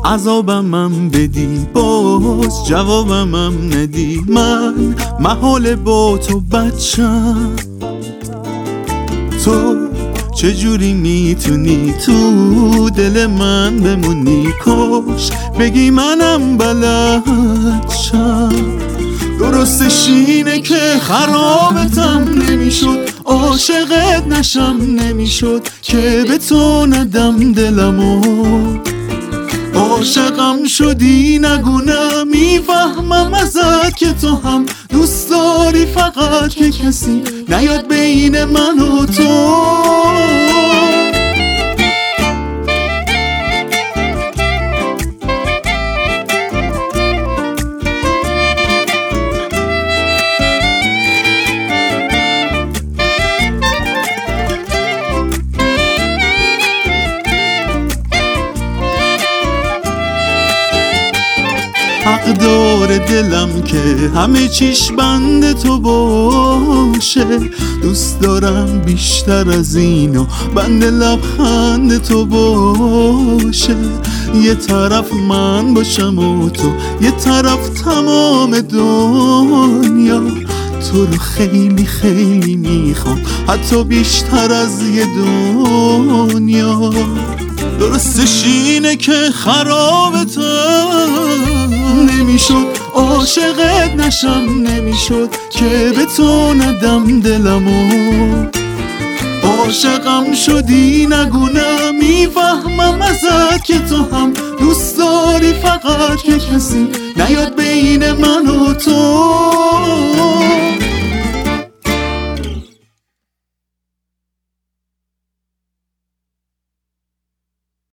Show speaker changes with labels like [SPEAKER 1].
[SPEAKER 1] عذابمم بدی باز جوابمم ندی، من محال با تو بچم. تو چجوری میتونی تو دل من بمونی؟ کاش بگی منم بلد شم. درستش اینه که خرابتم نمیشد، عاشقت نشم نمیشد که به تو ندم دلمو. عاشقم شدی نگونه میفهمم ازت که تو هم دوست داری، فقط که کسی نیاد بین من و تو. حق داره دلم که همه چیش بند تو باشه، دوست دارم بیشتر از اینو بند لبخند تو باشه. یه طرف من باشم و تو یه طرف تمام دنیا. تو رو خیلی خیلی میخوام، حتی بیشتر از یه دنیا. درستش اینه که خرابتم نمیشد، عاشقت نشم نمیشد که به تو ندم دلمو. عاشقم شدی نگونه میفهمم ازت که تو هم دوست داری، فقط که کسی نیاد بین من و تو.